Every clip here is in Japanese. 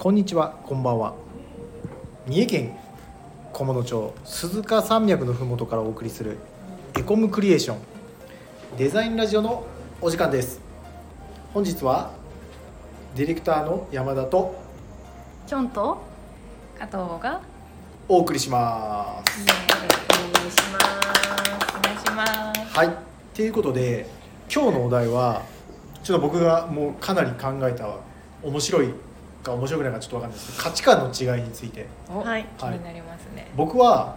こんにちは、こんばんは。三重県菰野町鈴鹿山脈のふもとからお送りするエコムクリエーションデザインラジオのお時間です。本日はディレクターの山田とチョンと加藤がお送りします。 お願いします。 お願いします。 はい、ということで今日のお題はちょっと僕がもうかなり考えた面白いか面白くないかちょっと分かんないですけど、価値観の違いについて。 はい、 気になりますね。 僕は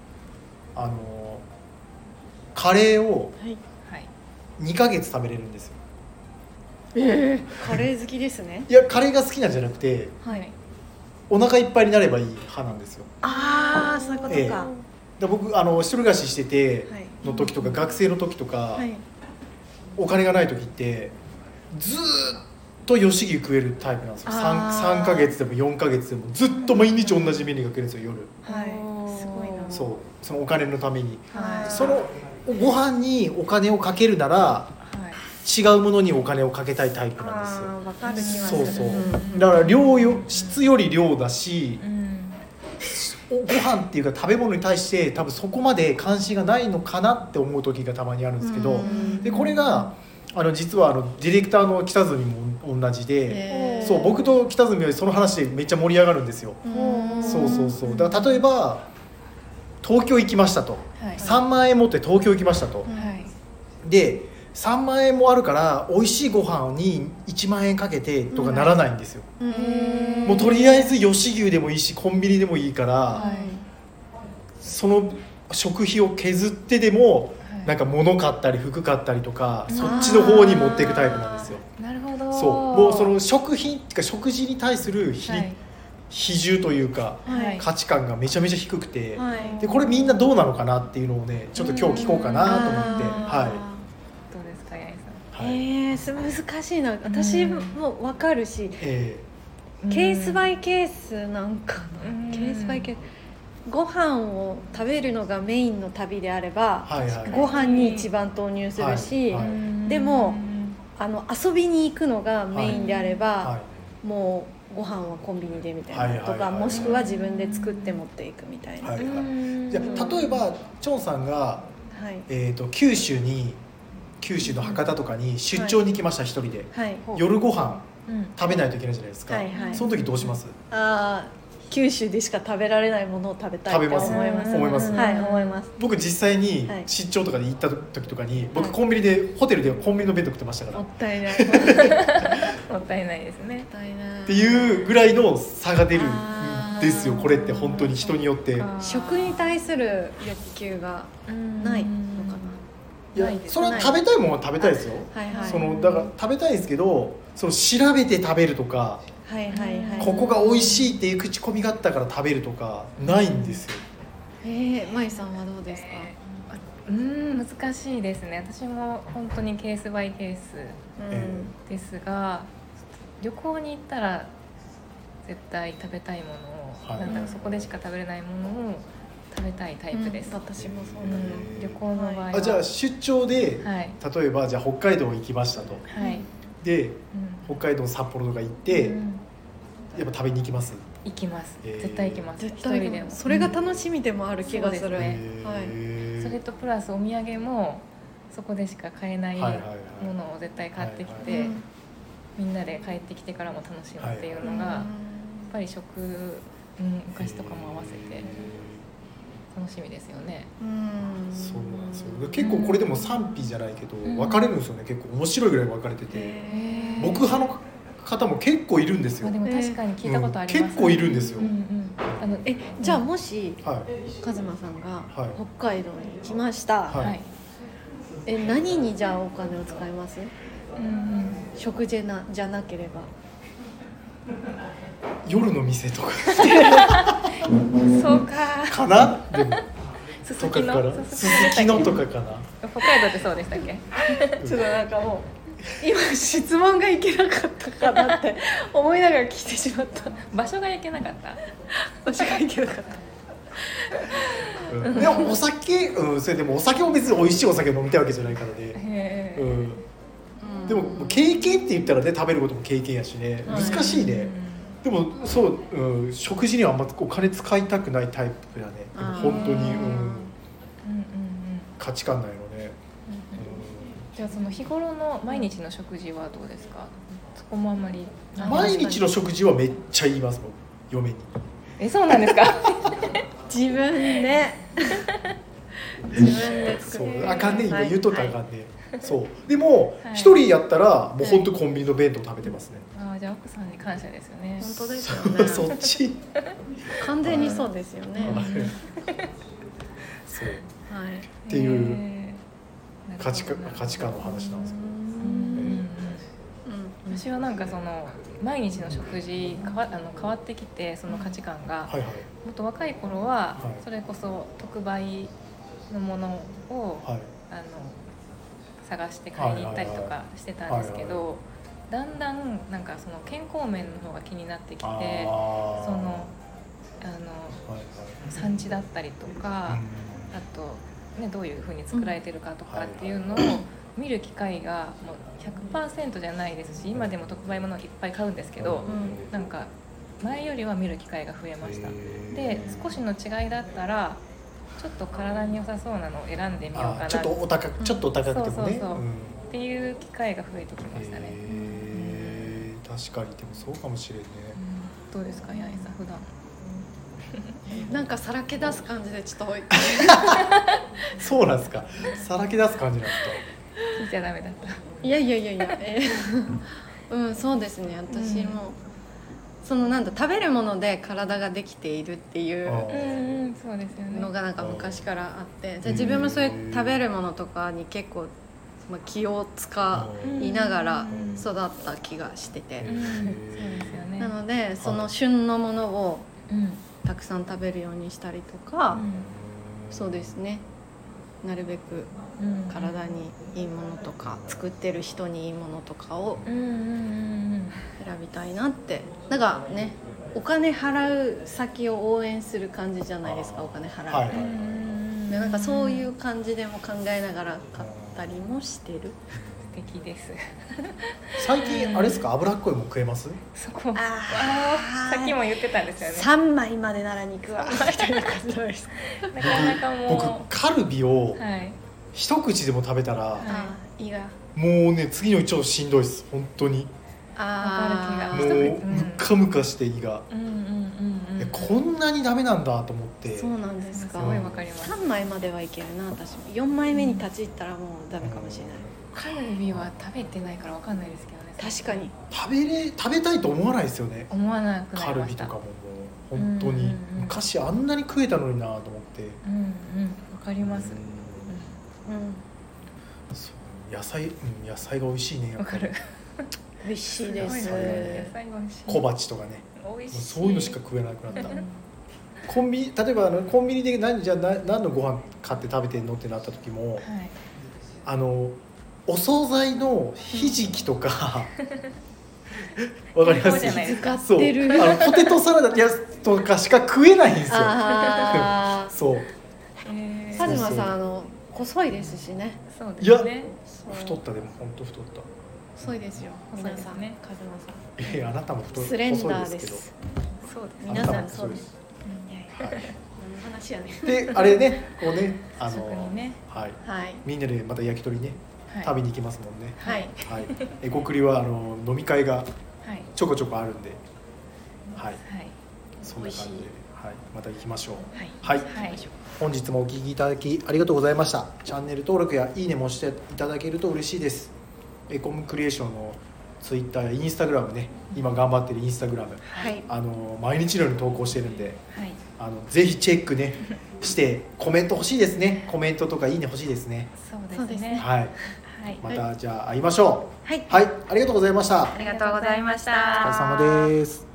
カレーをはい。 2ヶ月食べれるんですよ。 カレー好きですね。 いや、カレーが好きなんじゃなくてはい。 お腹いっぱいになればいい派なんですよ。 ああ、そういうことか。 ええで僕一人暮らししててはいの時とか、学生の時とか、 はい。 お金がない時ってずーっと吉牛食えるタイプなんですよ。 3ヶ月でも4ヶ月でもずっと毎日同じメニューが食えるんですよ、夜。 はい。すごいな。 そのお金のために、 はい。 そのご飯にお金をかけるならはい。 違うものにお金をかけたいタイプなんですよ。 ああ、わかる気がする。 そうそう、 んだから質より量だし、ご飯っていうか食べ物に対して多分そこまで関心がないのかなって思う時がたまにあるんですけど、でこれが実はディレクターの北住も同じで、そう僕と北住はその話でめっちゃ盛り上がるんですよ。そうだから例えば東京行きましたと、 はい。 3万円持って東京行きましたと、 はい。 で3万円もあるから美味しいご飯に1万円かけてとかならないんですよ。もうとりあえず吉牛でもいいしコンビニでもいいから、 はい。 その食費を削ってでもはいなんか物買ったり服買ったりとか、そっちの方に持っていくタイプなんですよ。 なるほど。 そうもうその食品っていうか食事に対するはい比重というか、 はい。 価値観がめちゃめちゃ低くて、 はい。 でこれみんなどうなのかなっていうのをねちょっと今日聞こうかなと思って、はどうですか、八重さん。 い、 難しいな。私もわかるし、 えケースバイケースなんかな。 うんケースバイケース。ご飯を食べるのがメインの旅であれば、 はいはいご飯に一番投入するし、 はいでも遊びに行くのがメインであれば、 はもうご飯はコンビニでみたいなとか、 はいはいはいもしくは自分で作って持っていくみたいな、 はいはいじゃあ例えばチョンさんが、 はい九州の博多とかに出張に行きました、一人で。 はい夜ご飯うん食べないといけないじゃないですか、 はいはいその時どうします？ あー九州でしか食べられないものを食べたいって食べます思います思いますはい思います。 僕実際にはい出張とかで行った時とかに、僕はいコンビニでホテルでコンビニの弁当食ってましたから、 もったいないもっもったいないですね。 たいないっていうぐらいの差が出るんですよ。 あーこれって本当に人によって。い食に対する欲求がないのかやないですそれは食べたいものは食べたいですよ、 な。はいはいだから食べたいですけど、その調べて食べるとか、 はいはいはい。 ここが美味しいっていう口コミがあったから食べるとかないんですよ。 まいさんはどうですか？ 難しいですね。私も本当にケースバイケースですが、旅行に行ったら絶対食べたいものを、 はいなんだろう、そこでしか食べれないものを食べたいタイプです。 私もそうだね。 旅行の場合は、 じゃあ出張で、 はい例えばじゃあ北海道行きましたと。 はい、 で北海道札幌とか行って、 うんやっぱ食べに行きます。 行きます。 えー絶対行きます。 絶対一人でも。 それが楽しみでもある気がする。 そうですねへーそれとプラスお土産もそこでしか買えないもはいはいはいのを絶対買ってきて、 はいはいみんなで帰ってきてからも楽しむっていうのが、やっぱりお菓子とかも合わせて楽しみですよね。 そうなんですよ。結構これでも賛否じゃないけど分かれるんですよね。結構面白いぐらい分かれてて、僕派の方も結構いるんですよ。 でも確かに聞いたことあります、 結構いるんですよ。 じゃあもしはいカズマさんがはい北海道に来ました。 はいはい何にじゃあお金を使います？ うん食事じゃなければ。 夜の店とかそうか。 かな。でもすすとかきのからすすきのとかかな。 北海道ってそうでしたっけ？ ちょっとなんかもう今質問がいけなかったかなって思いながら聞いてしまった。 場所が行けなかった場所がいけなかった。 でもお酒、それでもお酒も別に美味しいお酒飲みたいわけじゃないからね。 へでも経験って言ったらね、食べることも経験やしね、難しいね。 でもそう、食事にはあんまお金使いたくないタイプだね。でも本当に、価値観ないのね。 じゃあその日頃の毎日の食事はどうですか？そこもあんまり。 毎日の食事はめっちゃ言いますもん、嫁に。 そうなんですか？ 自分でそ作る。 う、あかんね、今言うとったらあかんね。そうでも一人やったらもう本当コンビニの弁当食べてますね。 じゃあ奥さんに感謝ですよね。 本当ですよね。 そっち。 完全にそうですよね。 そうはい。 っていう価値観の話なんですけど。 私はなんかその毎日の食事変わってきて、その価値観が、もっと若い頃はそれこそ特売のものを探して買いに行ったりとかしてたんですけど、だんだんなんかその健康面の方が気になってきて、その産地だったりとか、あとねどういう風に作られてるかとかっていうのを見る機会がもう 100% じゃないですし、今でも特売物いっぱい買うんですけど、なんか前よりは見る機会が増えました。で少しの違いだったらちょっと体に良さそうなのを選んでみようかな、 ちょっとお高くてもね、 っていう機会が増えてきましたね。 確かにでもそうかもしれんね。 どうですか、八重さん普段。 なんかさらけ出す感じでちょっとそうなんですか。さらけ出す感じなんですか。 聞いちゃダメだった。 いやそうですね。私も、その食べるもので体ができているっていうのがなんか昔からあって、じゃあ自分もそういう食べるものとかに結構気を使いながら育った気がしてて、なのでその旬のものをたくさん食べるようにしたりとか、そうですね、なるべく体にいいものとか作ってる人にいいものとかを選びたいなって。なんかね、お金払う先を応援する感じじゃないですか、お金払うって、でなんかそういう感じでも考えながら買ったりもしてる。 素敵です。 最近あれですか、脂っこいも食えます？ そこさっきも言ってたんですよね。 3枚までなら肉はみたいな感じじゃないですか。 なかなかもう僕カルビを一口でも食べたら、 胃がもうね次の一応しんどいです本当に。もうムカムカして胃が、こんなにダメなんだと思って。 そうなんですか。 すごいわかります。 3枚まではいけるな。私も4枚目に立ち入ったらもうダメかもしれない。 カルビは食べてないからわかんないですけどね。 確かに食べたいと思わないですよね。 思わなくなカルりました。 ビとかももう本当に昔あんなに食えたのになと思って。 わかります。 野菜が美味しいね。 わかる。 美味しいです。 小鉢とかね。 美味しい。 そういうのしか食えなくなった。例えばコンビニで何のご飯買って食べてんのってなった時も、お惣菜のひじきとかわかります？ 使ってる。 ポテトサラダとかしか食えないんですよ。そう。 カズマさん細いですしね。 そうですね。 太った、でも本当太った。 細いですよ。皆さんね、カズマさん。 あなたもスレンダーですけど。 そうです。 皆さんそうです。何の話やね。 であれね、こうね、みんなでまた焼き鳥ね食べに行きますもんね。 はい。 エコクリは飲み会がちょこちょこあるんで、そんな感じでまた行きましょう。はい。本日もお聞きいただきありがとうございました。チャンネル登録やいいねもしていただけると嬉しいです。エコムクリエーションのツイッターやインスタグラムね、今頑張ってるインスタグラム、毎日のように投稿してるんで、ぜひチェックねしてコメント欲しいですね。コメントとかいいね欲しいですね。 そうですね。 またじゃあ会いましょう。ありがとうございました。 ありがとうございました。 お疲れ様です。